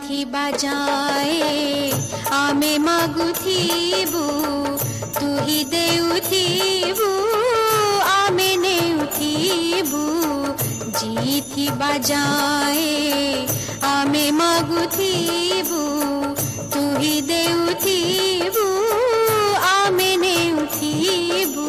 ଥିବା ଯାଏ ଆମେ ମାଗୁଥିବୁ ତୁ ହି ଦେଉଥିବୁ ଆମେ ନେଉଥିବୁ ଜିଥିବା ଯାଏ ଆମେ ମାଗୁଥିବୁ ତୁ ହି ଦେଉଥିବୁ ଆମେ ନେଉଥିବୁ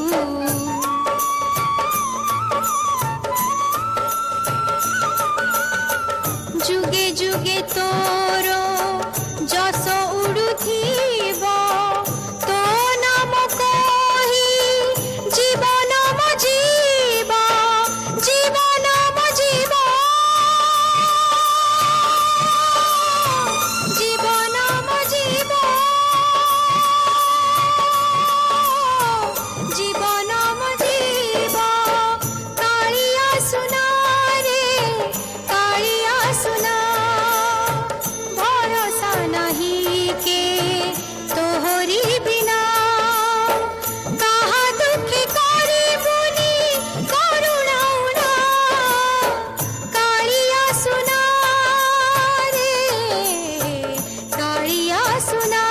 जुगे जुगे तोरो जस उड़ुथिब तो नाम कही जीवन मजीब जीवन मजीब जीवन मजीब जीवन मजीब कालिया सुना रे कालिया सुना भरोसा नहीं के तोहरी बिना कहा दुखी करिबुनी करुणा उना कालिया सुना रे कालिया सुना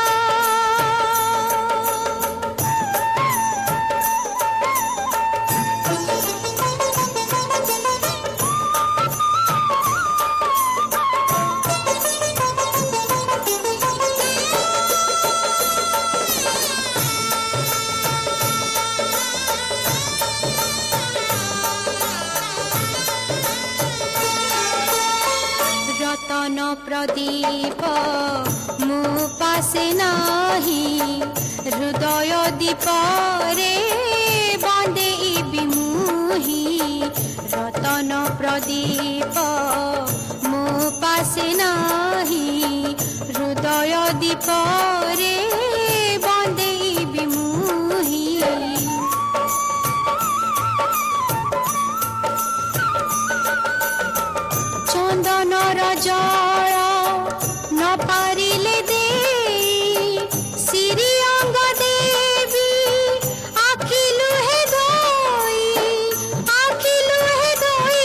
रतन प्रदीप मो पासे नाही हृदय दीप रे बंदेबी मुही रतन प्रदीप मो पासे नाही हृदय दीप रे बंदेबी मुही चंदन रजल न पारिले दे सिरी अंग देवी आखिलु हे धोई आखिलु हे धोई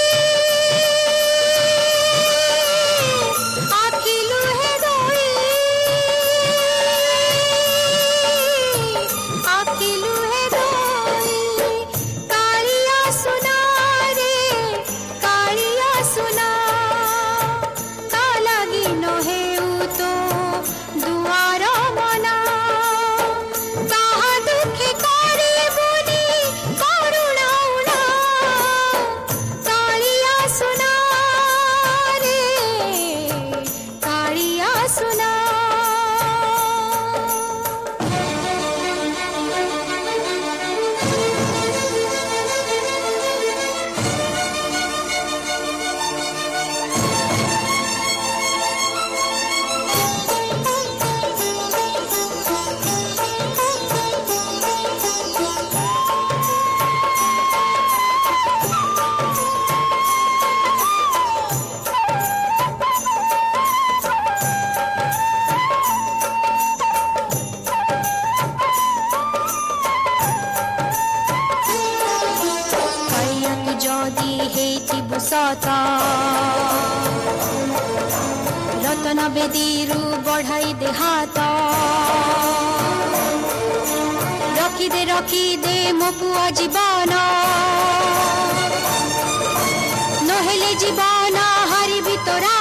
आखिलु हे धोई आखिलु हे धोई कालिया सुना रे कालिया सुना कालागी न हेउ तो दुआर मना कहा दुखी करिबुनी करुणा उना कालिया सुना रे कालिया सुना जदि हेथिबु सता रतन बेदीरु बढ़ाई दे हाथ रखी दे मो पुआ जीवन नहेले जीवन हारिबि तोरा